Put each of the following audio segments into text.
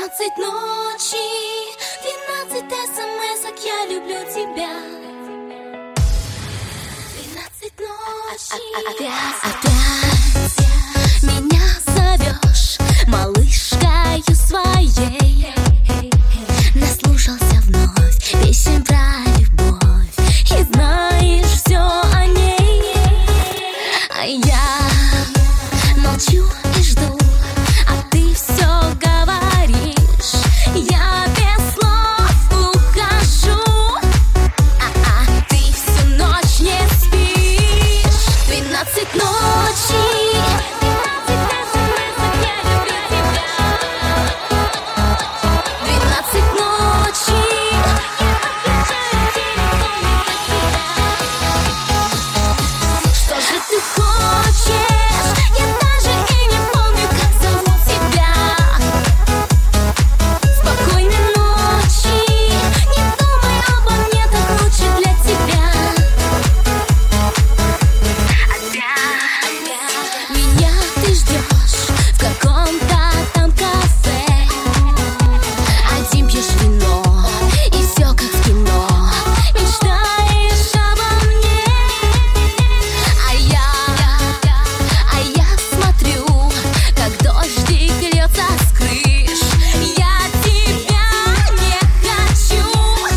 12 ночи, 12 смс-ок, я люблю тебя. 12 ночи. Опять меня зовешь малышкою своей. Наслушался вновь песен про любовь и знаешь все о ней. А я молчу и жду, а ты все говоришь. Я без слов ухожу, ты всю ночь не спишь. 12 ночи, 12 смс-ок, я люблю тебя. 12 ночи, я отключаю телефон из-за тебя. Что же ты хочешь? Я даже и не помню, как зовут тебя. Спокойной ночи, не думай обо мне, так лучше для тебя. Меня ты ждешь в каком-то там кафе. Один пьешь вино, и все как в кино. Мечтаешь обо мне. А я смотрю, как дождик льется с крыш. Я тебя не хочу.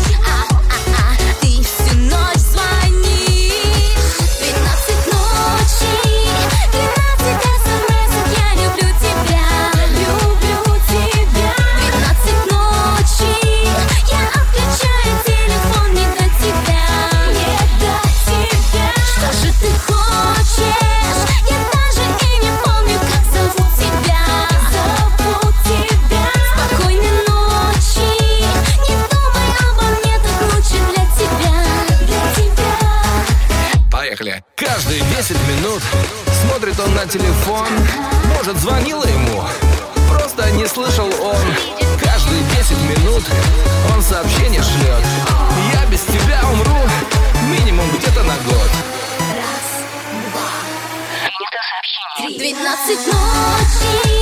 Ты всю ночь звонишь. 12 ночи, 12 смс-ок, я люблю тебя. Люблю тебя. 12 ночи, я отключаю телефон не до тебя. Не до тебя. Что же ты хочешь? Я даже и не помню, как зовут тебя. Зовут тебя. Спокойной ночи, не думай обо мне, так лучше для тебя. Для тебя. Поехали. Каждые 10 минут смотрит он на телефон. Может, звонила ему, просто не слышал он. Каждые 10 минут он сообщение шлет. Я без тебя умру, минимум где-то на год. 12 ночи.